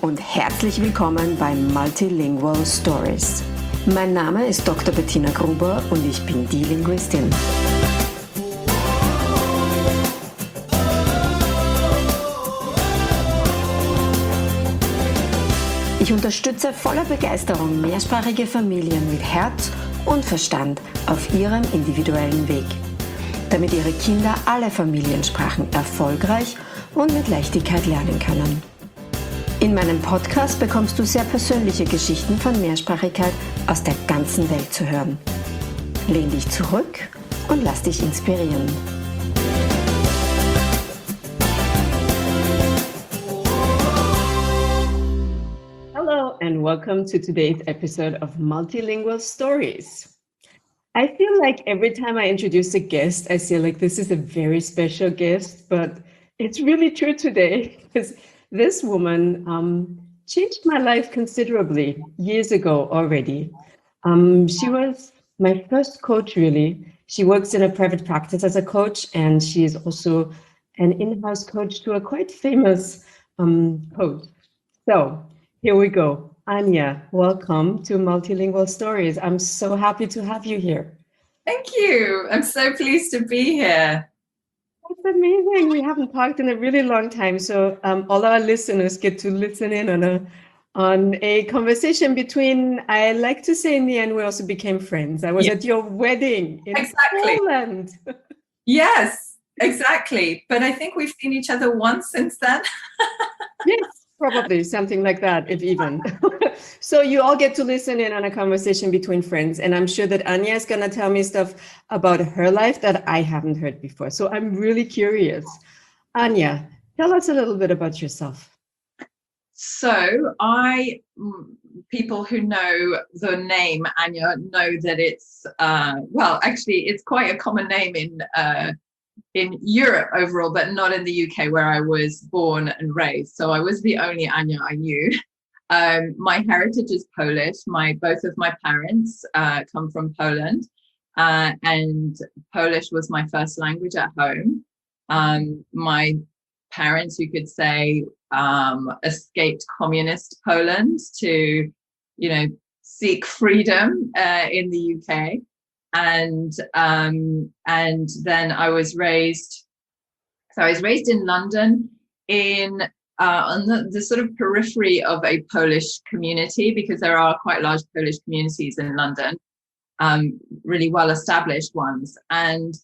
und herzlich willkommen bei Multilingual Stories. Mein Name ist Dr. Bettina Gruber und ich bin die Linguistin. Ich unterstütze voller Begeisterung mehrsprachige Familien mit Herz und Verstand auf ihrem individuellen Weg, damit ihre Kinder alle Familiensprachen erfolgreich und mit Leichtigkeit lernen können. In meinem Podcast bekommst du sehr persönliche Geschichten von Mehrsprachigkeit aus der ganzen Welt zu hören. Lehn dich zurück und lass dich inspirieren. Hello and welcome to today's episode of Multilingual Stories. I feel like every time I introduce a guest, I feel like this is a very special guest, but it's really true today because this woman changed my life considerably years ago already. She was my first coach, really. She works in a private practice as a coach, and she is also an in-house coach to a quite famous coach. So here we go. Anya, welcome to Multilingual Stories. I'm so happy to have you here. Thank you. I'm so pleased to be here. That's amazing. We haven't talked in a really long time, so all our listeners get to listen in on a conversation between, I like to say in the end, we also became friends. I was at your wedding in Poland. Yes, exactly. But I think we've seen each other once since then. Yes, probably something like that, if even. So you all get to listen in on a conversation between friends. And I'm sure that Anya is going to tell me stuff about her life that I haven't heard before. So I'm really curious. Anya, tell us a little bit about yourself. So people who know the name Anya know that it's, actually, it's quite a common name in Europe overall, but not in the UK where I was born and raised. So I was the only Anya I knew. My heritage is Polish. Both of my parents come from Poland, and Polish was my first language at home. My parents, you could say, escaped communist Poland to, seek freedom in the UK. And then I was raised in London on the sort of periphery of a Polish community, because there are quite large Polish communities in London, really well established ones. And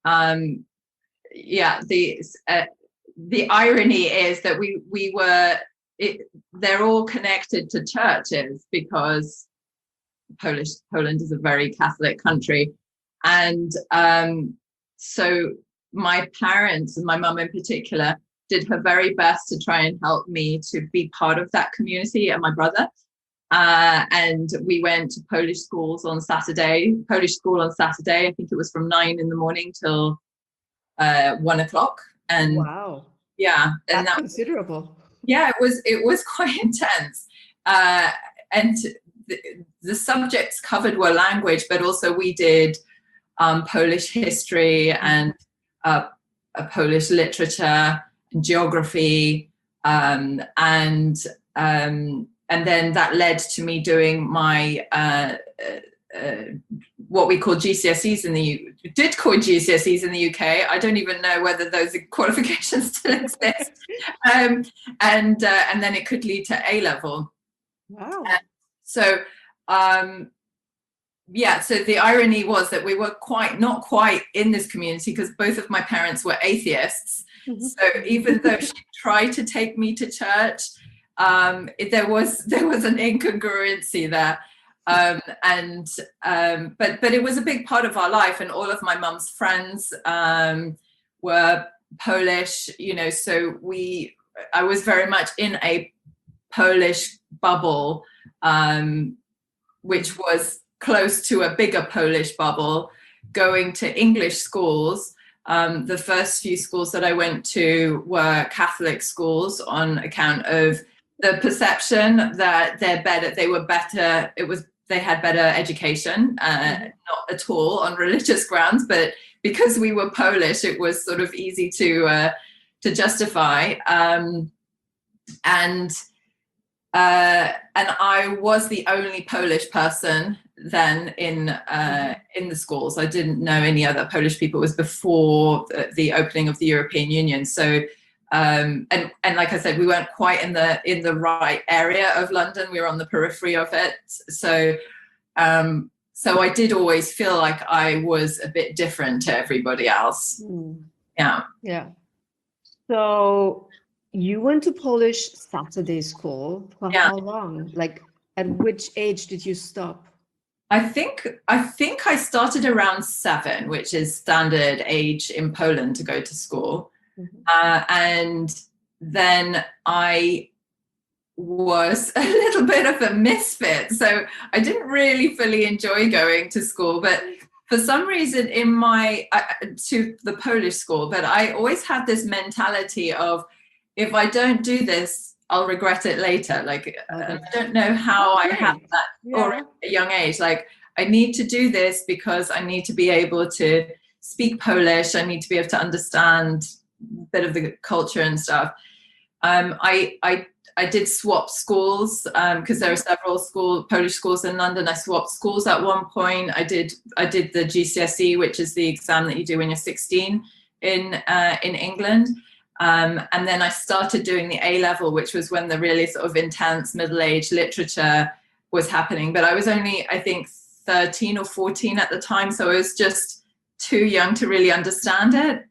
the irony is that they're all connected to churches, because Poland is a very Catholic country. And so my parents, and my mum in particular, did her very best to try and help me to be part of that community, and my brother. And we went to Polish school on Saturday. I think it was from 9 a.m. till 1 o'clock. And wow. Yeah. And that's considerable. Yeah, it was quite intense. And the subjects covered were language, but also we did Polish history and Polish literature, geography, and then that led to me doing my what we call GCSEs in the UK. I don't even know whether those qualifications still exist. And then it could lead to A level. Wow. So the irony was that we were not quite in this community, because both of my parents were atheists. Mm-hmm. So even though she tried to take me to church, there was an incongruency there. But it was a big part of our life, and all of my mum's friends were Polish, so I was very much in a Polish bubble, which was close to a bigger Polish bubble, going to English schools. The first few schools that I went to were Catholic schools, on account of the perception that they had better education, not at all on religious grounds, but because we were Polish, it was sort of easy to justify. And And I was the only Polish person then in the schools. I didn't know any other Polish people. It was before the opening of the European Union. So, and like I said, we weren't quite in the right area of London. We were on the periphery of it. So, so I did always feel like I was a bit different to everybody else. Yeah. Yeah. So you went to Polish Saturday school for how long? Like, at which age did you stop? I think I started around 7, which is standard age in Poland to go to school. And then I was a little bit of a misfit. So I didn't really fully enjoy going to school, but for some reason to the Polish school, but I always had this mentality of, if I don't do this, I'll regret it later. Like, I don't know how I had that already at a young age. Like, I need to do this because I need to be able to speak Polish. I need to be able to understand a bit of the culture and stuff. I did swap schools because there are several Polish schools in London. I swapped schools at one point. I did the GCSE, which is the exam that you do when you're 16 in England. And then I started doing the A-level, which was when the really sort of intense middle-age literature was happening. But I was only, I think, 13 or 14 at the time, so I was just too young to really understand it.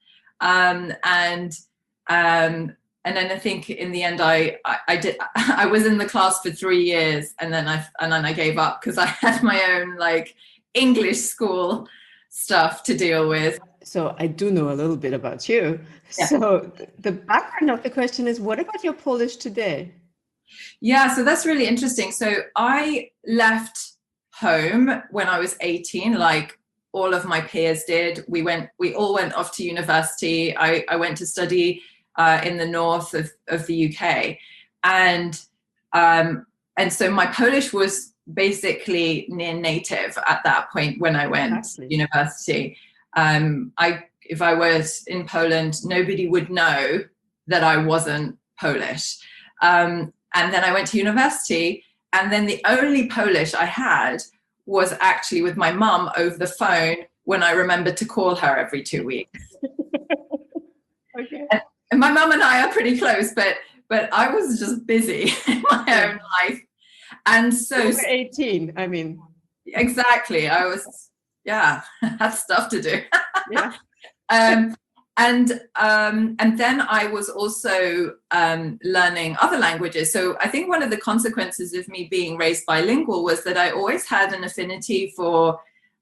And then I think in the end I was in the class for 3 years, and then I gave up because I had my own like English school stuff to deal with. So I do know a little bit about you. Yeah. So the background of the question is, what about your Polish today? Yeah, so that's really interesting. So I left home when I was 18, like all of my peers did. We all went off to university. I went to study in the north of the UK, and so my Polish was basically near native at that point when I went to university. If I was in Poland, nobody would know that I wasn't Polish. And then I went to university, and then the only Polish I had was actually with my mum over the phone when I remembered to call her every 2 weeks. Okay. And my mum and I are pretty close, but I was just busy in my own life. And so you were 18, I mean. Exactly. I was, had stuff to do. Yeah. And then I was also learning other languages. So I think one of the consequences of me being raised bilingual was that I always had an affinity for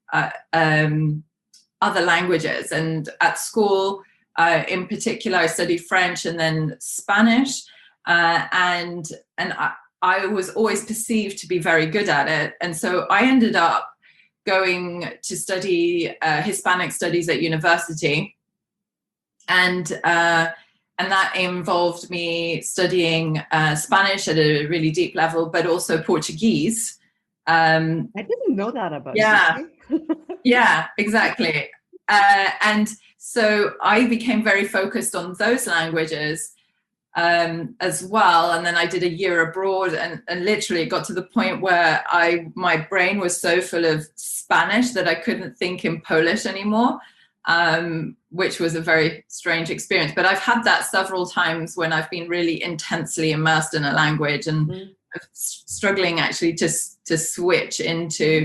other languages. And at school, in particular, I studied French and then Spanish, and I was always perceived to be very good at it. And so I ended up going to study Hispanic studies at university, and that involved me studying Spanish at a really deep level, but also Portuguese. I didn't know that about you. Yeah, exactly. And so I became very focused on those languages as well. And then I did a year abroad, and literally it got to the point where my brain was so full of Spanish that I couldn't think in Polish anymore, which was a very strange experience. But I've had that several times when I've been really intensely immersed in a language and struggling actually to switch into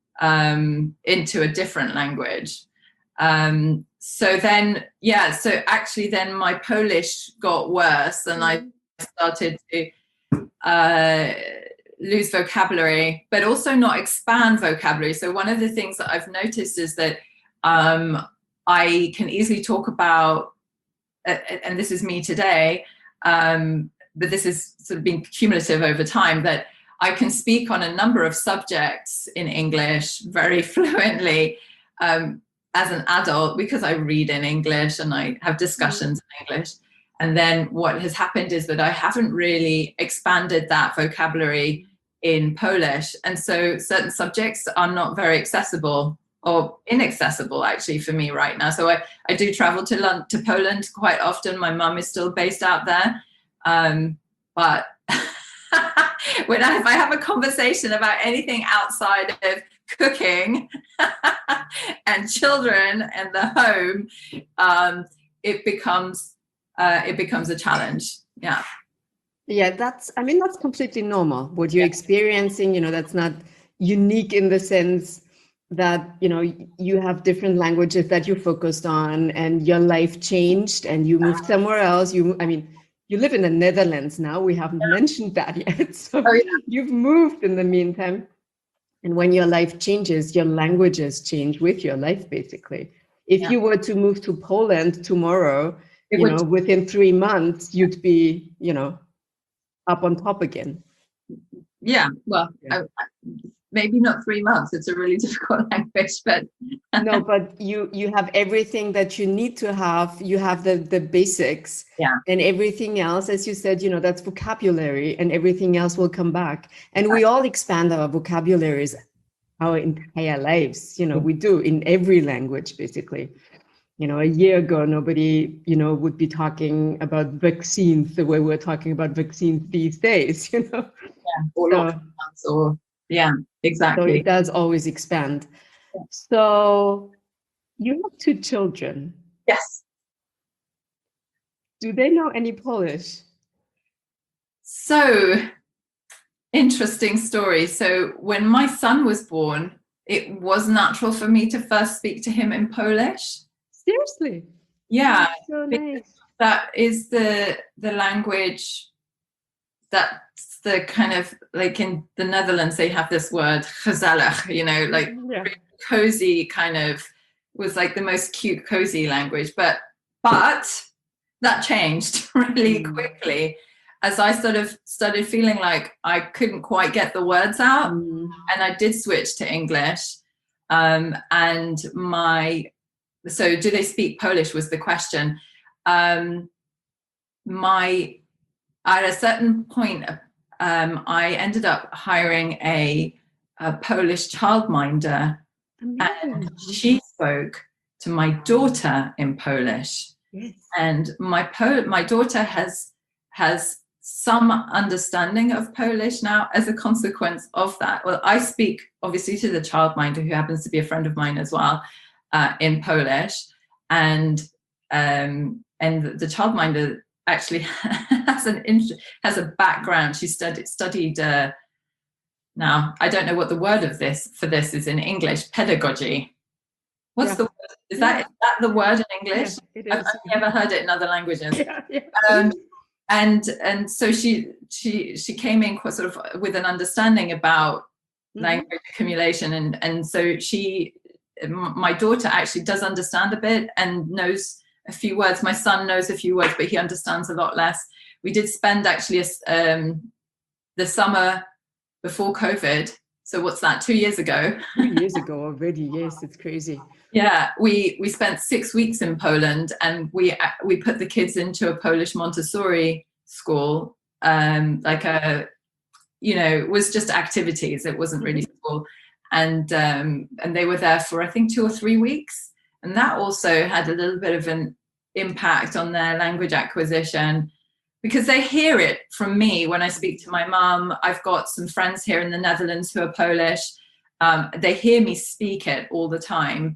a different language. So then my Polish got worse, and I started to lose vocabulary, but also not expand vocabulary. So one of the things that I've noticed is that I can easily talk about, and this is me today, but this has sort of been cumulative over time, that I can speak on a number of subjects in English very fluently as an adult, because I read in English and I have discussions in English. And then what has happened is that I haven't really expanded that vocabulary in Polish. And so certain subjects are not very accessible, or inaccessible actually for me right now. So I do travel to Poland quite often. My mum is still based out there. But if I have a conversation about anything outside of cooking and children and the home, it becomes a challenge. Yeah. Yeah, that's completely normal. What you're experiencing, that's not unique in the sense that, you have different languages that you focused on and your life changed and you moved somewhere else. You live in the Netherlands now. We haven't mentioned that yet. So you've moved in the meantime. And when your life changes, your languages change with your life, basically. If you were to move to Poland tomorrow, within 3 months, you'd be, up on top again. Yeah, well, maybe not 3 months. It's a really difficult language, but no, but you have everything that you need to have. You have the basics, and everything else, as you said, that's vocabulary, and everything else will come back. And we all expand our vocabularies our entire lives. We do in every language, basically. A year ago, nobody, would be talking about vaccines the way we're talking about vaccines these days, exactly. So it does always expand. Yeah. So you have 2 children. Yes. Do they know any Polish? So, interesting story. So when my son was born, it was natural for me to first speak to him in Polish. Seriously? Yeah. That's so nice. That is the language, that's the kind of, like in the Netherlands, they have this word, gezellig, really cozy, kind of, was like the most cute, cozy language. But that changed really quickly as I sort of started feeling like I couldn't quite get the words out. And I did switch to English. So do they speak Polish was the question. At a certain point, I ended up hiring a Polish childminder. And she spoke to my daughter in Polish. Yes. And my daughter has some understanding of Polish now as a consequence of that. Well, I speak obviously to the childminder, who happens to be a friend of mine as well, in Polish, and the childminder actually has a background. She studied. Now I don't know what the word for this is in English. Pedagogy. What's the word? Is that the word in English? Yeah, I've never heard it in other languages. Yeah. And so she came in quite sort of with an understanding about language accumulation, and so my daughter actually does understand a bit and knows a few words. My son knows a few words, but he understands a lot less. We did spend actually the summer before COVID. So what's that? 2 years ago? 2 years ago already. Yes, it's crazy. Yeah, we spent 6 weeks in Poland, and we put the kids into a Polish Montessori school. It was just activities. It wasn't really school, and they were there for I think 2 or 3 weeks, and that also had a little bit of an impact on their language acquisition, because they hear it from me when I speak to my mum. I've got some friends here in the Netherlands who are Polish. They hear me speak it all the time.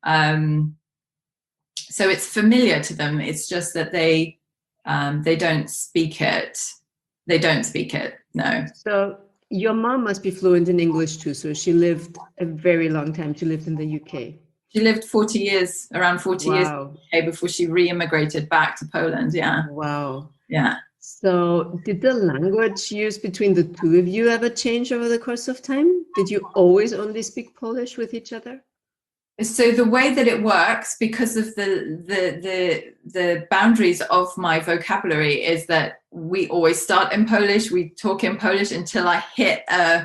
So it's familiar to them. It's just that they don't speak it. They don't speak it, no. So your mom must be fluent in English too. So she lived a very long time. She lived in the UK. She lived around 40 years in the UK before she re-immigrated back to Poland, yeah. Wow. Yeah. So did the language used between the two of you ever change over the course of time? Did you always only speak Polish with each other? So the way that it works, because of the boundaries of my vocabulary, is that we always start in Polish. We talk in Polish until I hit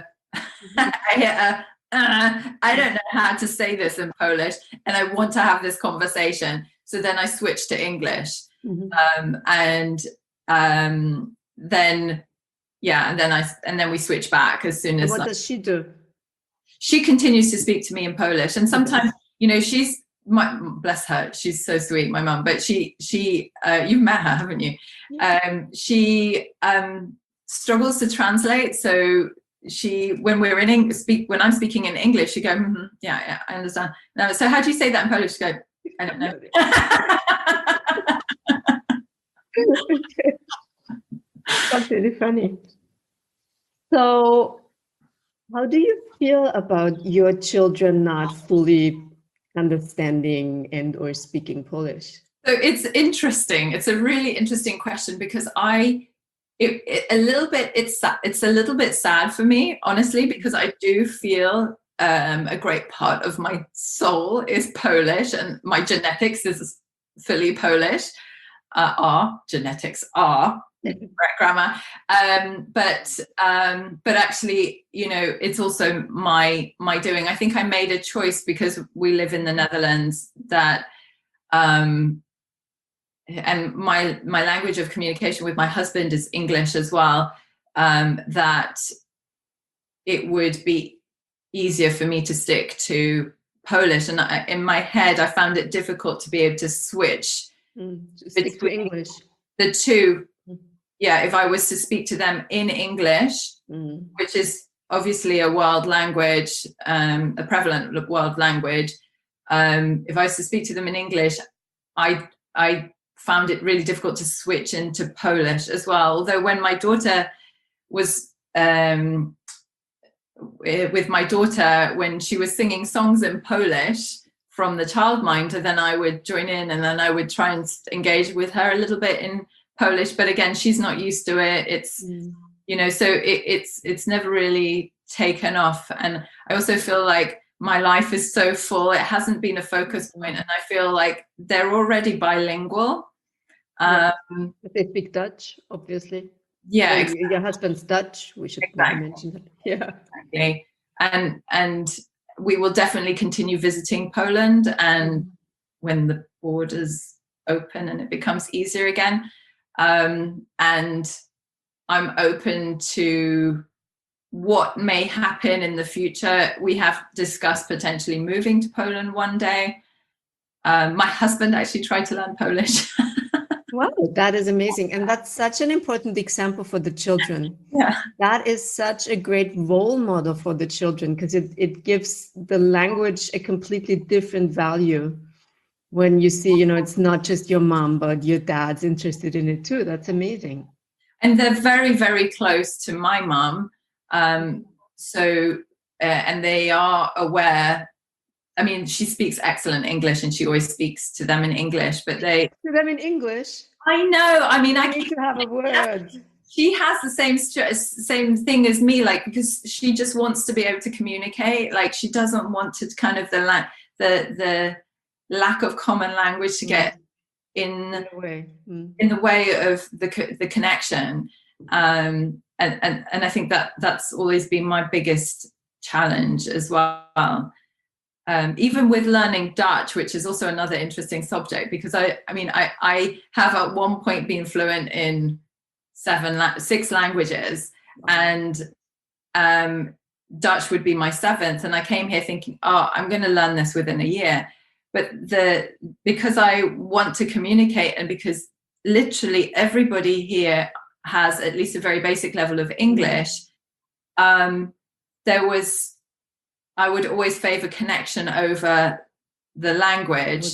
I don't know how to say this in Polish, and I want to have this conversation. So then I switch to English, and then we switch back as soon as. And what does she do? She continues to speak to me in Polish, and sometimes, she's bless her, she's so sweet, my mum. But she you've met her, haven't you? Yeah. She struggles to translate. So when when I'm speaking in English, she go, yeah, I understand. No, so how do you say that in Polish? She go, I don't know. That's really funny. So how do you feel about your children not fully understanding and or speaking Polish? So it's interesting. It's a really interesting question because it's a little bit sad for me, honestly, because I do feel a great part of my soul is Polish and my genetics is fully Polish. Genetics are correct grammar, but actually, it's also my doing. I think I made a choice because we live in the Netherlands that and my language of communication with my husband is English as well, that it would be easier for me to stick to Polish. And in my head, I found it difficult to be able to switch stick to English. The two. Yeah, if I was to speak to them in English, which is obviously a world language, a prevalent world language, if I was to speak to them in English, I found it really difficult to switch into Polish as well. Although when my daughter was with my daughter, when she was singing songs in Polish from the Childminder, then I would join in and then I would try and engage with her a little bit in Polish. But again, she's not used to it. It's so it's never really taken off. And I also feel like my life is so full. It hasn't been a focus point, and I feel like they're already bilingual. They speak Dutch, obviously. Yeah, so exactly. Your husband's Dutch. We should mention that. Yeah, exactly. And we will definitely continue visiting Poland, and when the borders open and it becomes easier again. And I'm open to what may happen in the future. We have discussed potentially moving to Poland one day. My husband actually tried to learn Polish. Wow, that is amazing. And that's such an important example for the children. Yeah. That is such a great role model for the children because it gives the language a completely different value. When you see, it's not just your mom, but your dad's interested in it too. That's amazing. And they're very, very close to my mom. And they are aware. I mean, she speaks excellent English and she always speaks to them in English, but to them in English? I know. I mean, I need to have a word. She has the same thing as me, like, because she just wants to be able to communicate. Like, she doesn't want to kind of the lack of common language to get in the way of the connection. And I think that's always been my biggest challenge as well. Even with learning Dutch, which is also another interesting subject, because I have at one point been fluent in 6 languages, and Dutch would be my 7th. And I came here thinking, I'm going to learn this within a year. But because I want to communicate, and because literally everybody here has at least a very basic level of English, I would always favor connection over the language.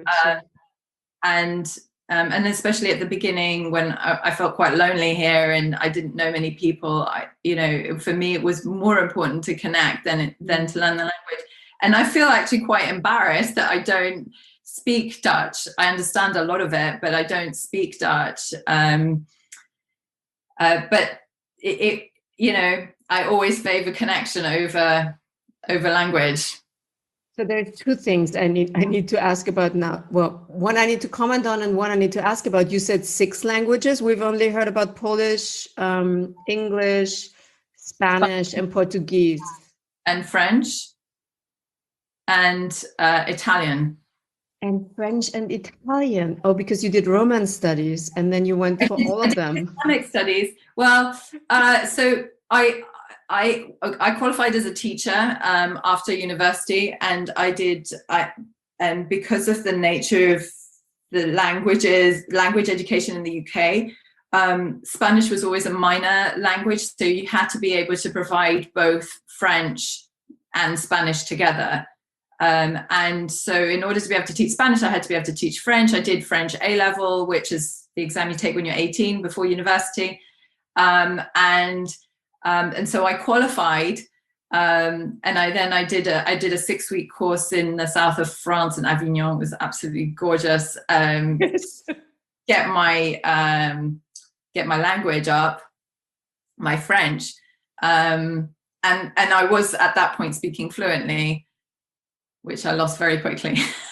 And especially at the beginning when I felt quite lonely here and I didn't know many people, for me it was more important to connect than to learn the language. And I feel actually quite embarrassed that I don't speak Dutch. I understand a lot of it, but I don't speak Dutch. But I always favor connection over language. So there's 2 things I need to ask about now. Well, one I need to comment on and one I need to ask about. You said 6 languages. We've only heard about Polish, English, Spanish, and Portuguese. And French. And Italian. And French and Italian. Oh, because you did Romance studies and then you went for all of them. Islamic studies. Well, so I qualified as a teacher after university, and and because of the nature of the language education in the UK, Spanish was always a minor language, so you had to be able to provide both French and Spanish together. And so in order to be able to teach Spanish, I had to be able to teach French. I did French A-level, which is the exam you take when you're 18 before university. And so I qualified. And I did a 6-week course in the south of France in Avignon. It was absolutely gorgeous. Yes. Get my language up, my French, and I was at that point speaking fluently, which I lost very quickly.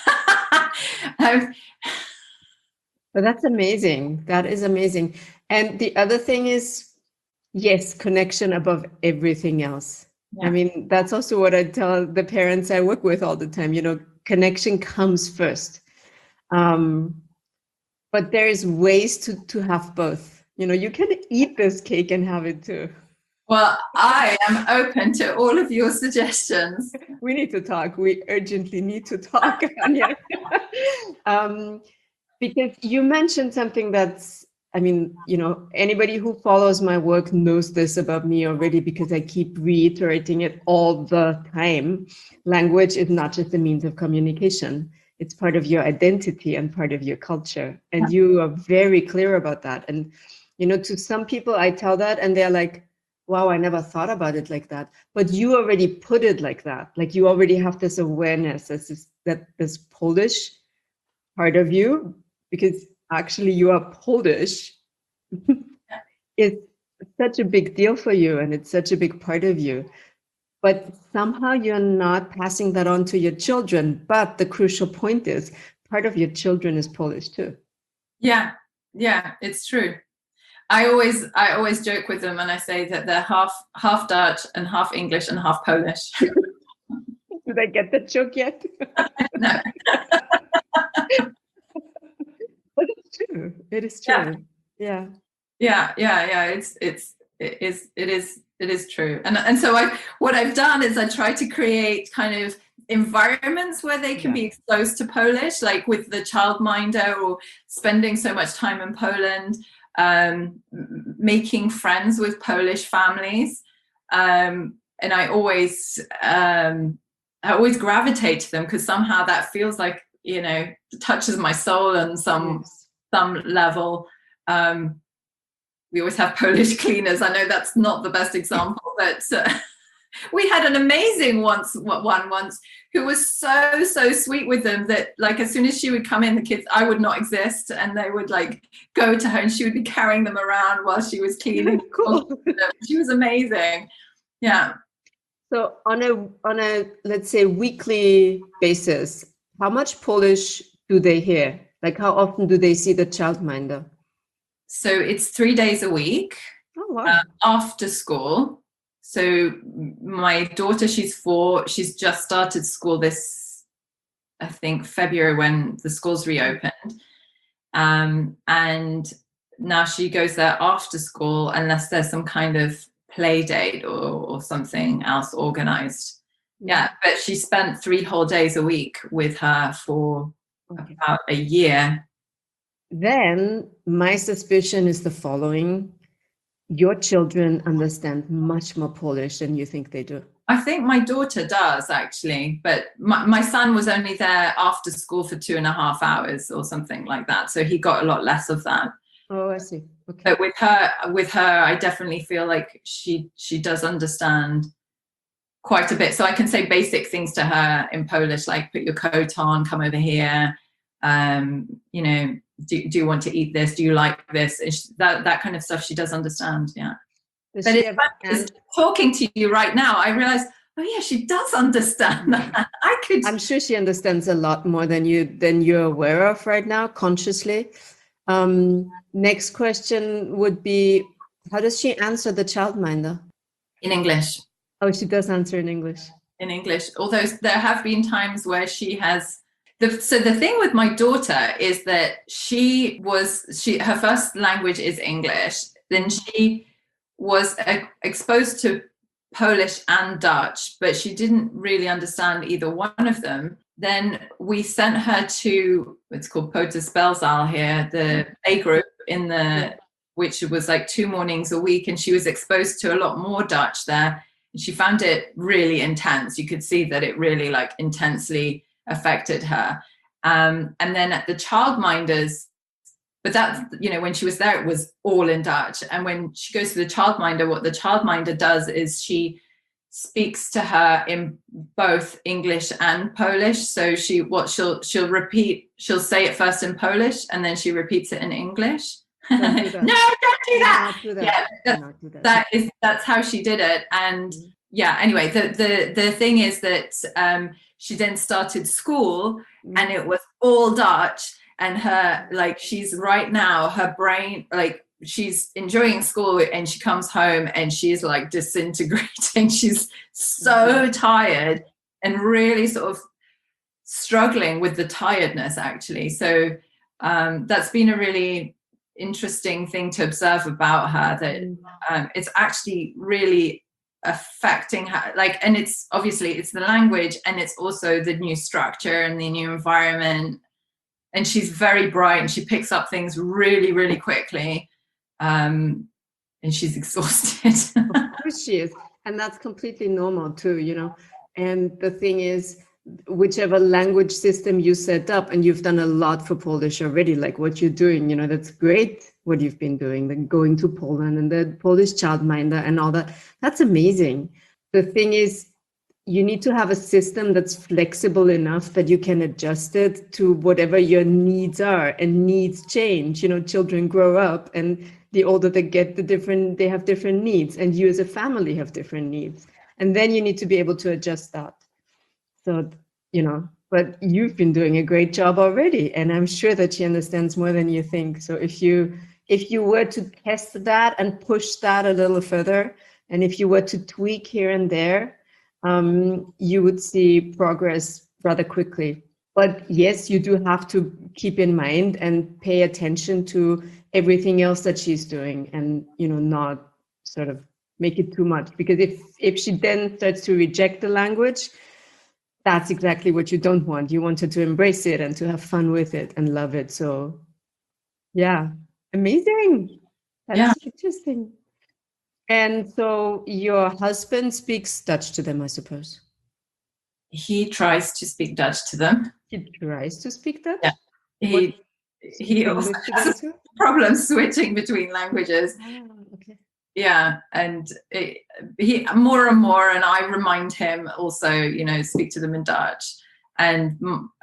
But that's amazing. That is amazing. And the other thing is, yes, connection above everything else. Yeah. I mean, that's also what I tell the parents I work with all the time. Connection comes first. But there's ways to have both. You can eat this cake and have it too. Well, I am open to all of your suggestions. We need to talk. We urgently need to talk, Anya. Because you mentioned something that's, anybody who follows my work knows this about me already, because I keep reiterating it all the time. Language is not just a means of communication. It's part of your identity and part of your culture. And you are very clear about that. And, to some people, I tell that and they're like, wow, I never thought about it like that. But you already put it like that. Like you already have this awareness that this Polish part of you, because actually you are Polish, it's such a big deal for you and it's such a big part of you. But somehow you're not passing that on to your children. But the crucial point is part of your children is Polish too. Yeah, it's true. I always joke with them and I say that they're half Dutch and half English and half Polish. Did I get that joke yet? No. But it's true. It is true. Yeah. It is true. And so what I've done is I try to create kind of environments where they can be exposed to Polish, like with the childminder or spending so much time in Poland, making friends with Polish families. And I always gravitate to them because somehow that feels like, touches my soul on some level. We always have Polish cleaners. I know that's not the best example, but we had an amazing one once who was so sweet with them that, like, as soon as she would come in, the kids, I would not exist, and they would like go to her and she would be carrying them around while she was cleaning. Cool. She was amazing. Yeah. So on a let's say weekly basis, how much Polish do they hear? Like how often do they see the childminder? So it's 3 days a week. Oh, wow. After school. So my daughter, she's 4. She's just started school this, I think, February when the schools reopened. And now she goes there after school unless there's some kind of play date or something else organized. Yeah, but she spent 3 whole days a week with her for about a year. Then my suspicion is the following. Your children understand much more Polish than you think they do. I think my daughter does, actually, but my son was only there after school for 2.5 hours or something like that. So he got a lot less of that. Oh, I see. Okay. But with her, I definitely feel like she does understand quite a bit. So I can say basic things to her in Polish, like put your coat on, come over here. Do you want to eat this? Do you like this? That kind of stuff she does understand. Yeah. But talking to you right now, I realize, oh yeah, she does understand that. I'm sure she understands a lot more than you're aware of right now, consciously. Next question would be, how does she answer the childminder? In English. Oh, she does answer in English. In English, although there have been times where she has. So the thing with my daughter is that her first language is English. Then she was exposed to Polish and Dutch, but she didn't really understand either one of them. Then we sent her to, it's called Peuterspelzaal here, the A group in the which was like 2 mornings a week, and she was exposed to a lot more Dutch there. And she found it really intense. You could see that it really like intensely affected her. And then at the childminders, but that, you know, when she was there, it was all in Dutch. And when she goes to the childminder, what the childminder does is she speaks to her in both English and Polish. So she'll repeat, she'll say it first in Polish and then she repeats it in English. Don't do that. No, don't do that. Not do that. Yeah, that's how she did it. And yeah, anyway, the thing is that she then started school and it was all Dutch, and her, like, she's right now, her brain, like, she's enjoying school and she comes home and she's like disintegrating. She's so tired and really sort of struggling with the tiredness, actually. So that's been a really interesting thing to observe about her, that it's actually really affecting her, like, and it's obviously it's the language and it's also the new structure and the new environment. And she's very bright and she picks up things really, really quickly. And she's exhausted. Of course she is. And that's completely normal too, you know. And the thing is, whichever language system you set up, and you've done a lot for Polish already, like what you're doing, you know, that's great what you've been doing, like going to Poland and the Polish childminder and all that. That's amazing. The thing is, you need to have a system that's flexible enough that you can adjust it to whatever your needs are, and needs change. You know, children grow up, and the older they get, they have different needs, and you as a family have different needs. And then you need to be able to adjust that. So, you know, but you've been doing a great job already, and I'm sure that she understands more than you think. So if you were to test that and push that a little further, and if you were to tweak here and there, you would see progress rather quickly. But yes, you do have to keep in mind and pay attention to everything else that she's doing, and, you know, not sort of make it too much, because if she then starts to reject the language, that's exactly what you don't want. You want her to embrace it and to have fun with it and love it. So yeah, amazing. That's interesting. And so your husband speaks Dutch to them, I suppose. He tries to speak Dutch to them. He tries to speak Dutch? Yeah. He also has a problem switching between languages. Oh, okay. Yeah, and he more and more, and I remind him also, you know, speak to them in Dutch. And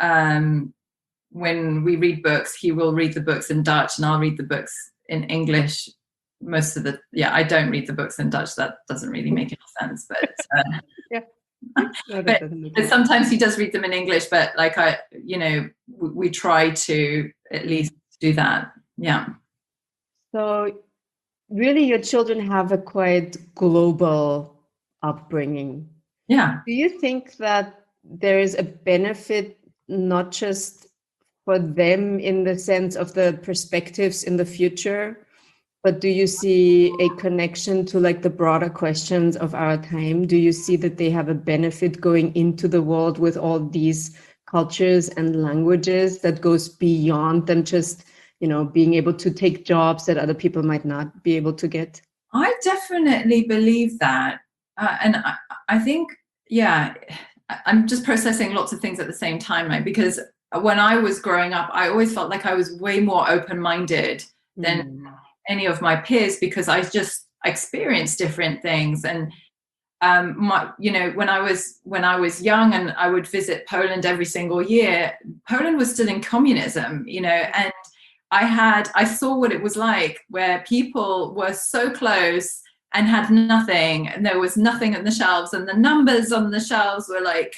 when we read books, he will read the books in Dutch and I'll read the books in English. I don't read the books in Dutch. That doesn't really make any sense, but yeah. No, but sometimes he does read them in English, but like we try to at least do that. Yeah. So really your children have a quite global upbringing. Yeah. Do you think that there is a benefit not just for them in the sense of the perspectives in the future, but do you see a connection to like the broader questions of our time? Do you see that they have a benefit going into the world with all these cultures and languages that goes beyond them just, you know, being able to take jobs that other people might not be able to get? I definitely believe that. And I think, yeah, I'm just processing lots of things at the same time, right? Because when I was growing up, I always felt like I was way more open-minded than any of my peers, because I just experienced different things. And when I was young and I would visit Poland every single year, Poland was still in communism, you know, and I saw what it was like, where people were so close and had nothing, and there was nothing on the shelves, and the numbers on the shelves were like,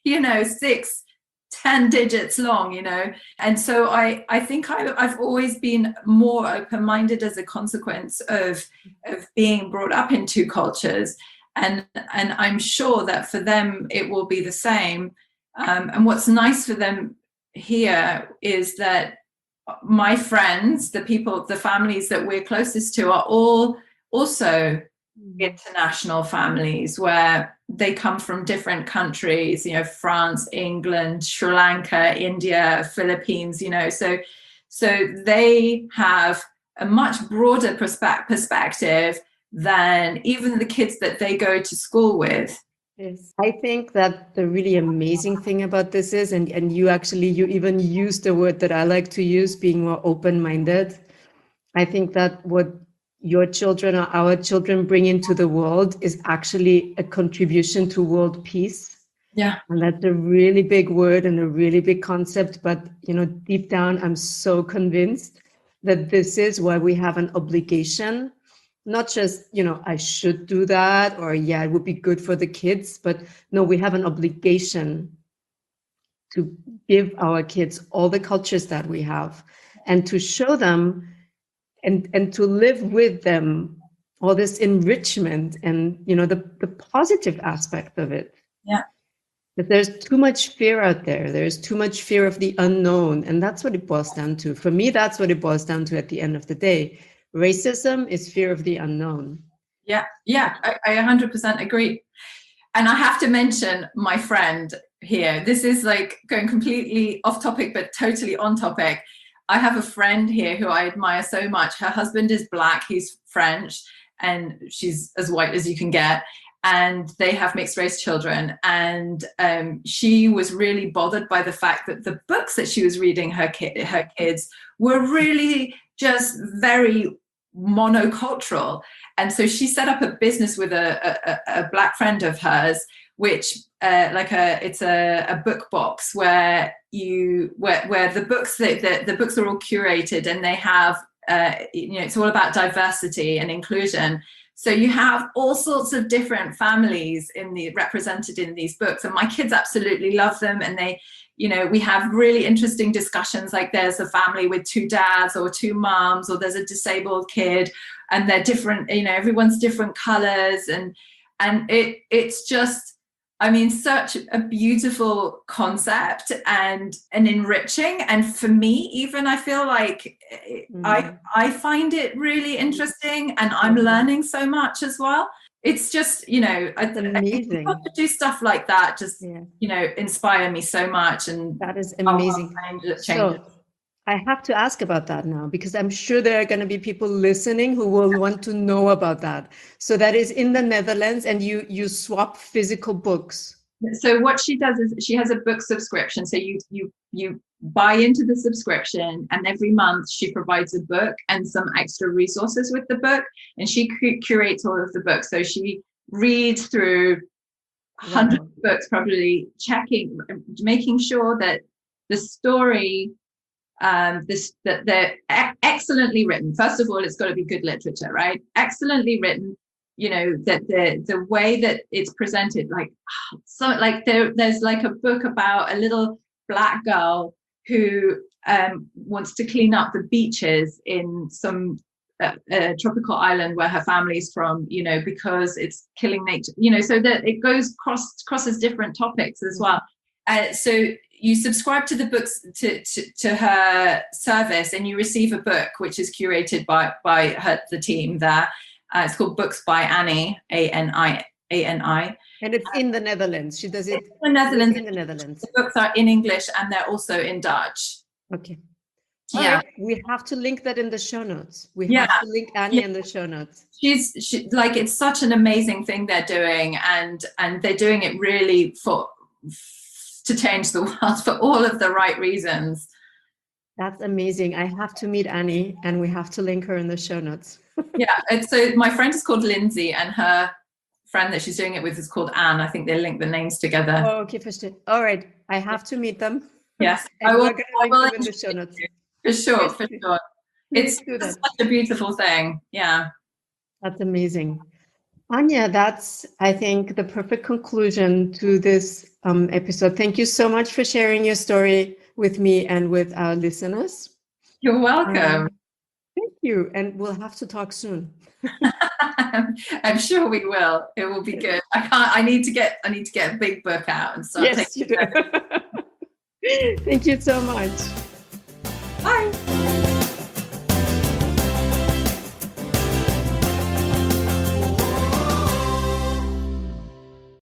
6-10 digits long, you know. And so I think I've always been more open-minded as a consequence of being brought up in two cultures, and I'm sure that for them it will be the same. And what's nice for them here is that my friends, the families that we're closest to, are all also international families, where they come from different countries, you know, France, England, Sri Lanka, India, Philippines, you know, so they have a much broader perspective than even the kids that they go to school with. Yes, I think that the really amazing thing about this is, and you even use the word that I like to use, being more open-minded. I think that what your children or our children bring into the world is actually a contribution to world peace. Yeah. And that's a really big word and a really big concept. But, deep down, I'm so convinced that this is why we have an obligation, not just, I should do that, or yeah, it would be good for the kids, but no, we have an obligation to give our kids all the cultures that we have and to show them and to live with them all this enrichment and the positive aspect of it. Yeah. That there's too much fear out there. There's too much fear of the unknown. And that's what it boils down to. For me, that's what it boils down to at the end of the day. Racism is fear of the unknown. Yeah, I 100% agree. And I have to mention my friend here. This is like going completely off topic, but totally on topic. I have a friend here who I admire so much. Her husband is Black, he's French, and she's as white as you can get. And they have mixed race children. And she was really bothered by the fact that the books that she was reading her kids were really just very monocultural. And so she set up a business with a Black friend of hers, which it's a book box where the books the books are all curated, and they have it's all about diversity and inclusion. So you have all sorts of different families represented in these books, and my kids absolutely love them. And they, we have really interesting discussions, like there's a family with 2 dads or 2 moms, or there's a disabled kid, and they're different, everyone's different colors, and it's just, such a beautiful concept and enriching. And for me, even, I feel like I find it really interesting, and I'm learning so much as well. It's just, amazing. I to do stuff like that, just, inspire me so much. And that is amazing. So I have to ask about that now, because I'm sure there are going to be people listening who will want to know about that. So that is in the Netherlands, and you swap physical books. So what she does is she has a book subscription. So you buy into the subscription, and every month she provides a book and some extra resources with the book, and she curates all of the books. So she reads through hundreds of books, probably making sure that the story, that they're excellently written. First of all, it's got to be good literature, right? Excellently written. That the way that it's presented, there's like a book about a little Black girl who wants to clean up the beaches in some tropical island where her family's from, because it's killing nature, so that it crosses different topics as well. So you subscribe to the books to her service, and you receive a book which is curated by the team there. It's called Books by Annie, Ani. And it's in the Netherlands. She does it in the Netherlands. In the Netherlands. The books are in English, and they're also in Dutch. Okay. Yeah. Right. We have to link that in the show notes. We have to link Annie in the show notes. She it's such an amazing thing they're doing, and they're doing it really to change the world for all of the right reasons. That's amazing. I have to meet Annie, and we have to link her in the show notes. Yeah. And so my friend is called Lindsay, and her friend that she's doing it with is called Anne. I think they link the names together. Oh, okay, verstehe. All right. I have to meet them. Yes. I will link them in the show notes. For sure. It's such a beautiful thing. Yeah. That's amazing. Anya, that's, I think, the perfect conclusion to this episode. Thank you so much for sharing your story with me and with our listeners. You're welcome. Thank you. And we'll have to talk soon. I'm sure we will. It will be good. I need to get a big book out and start. Yes, you do. Thank you so much. Bye.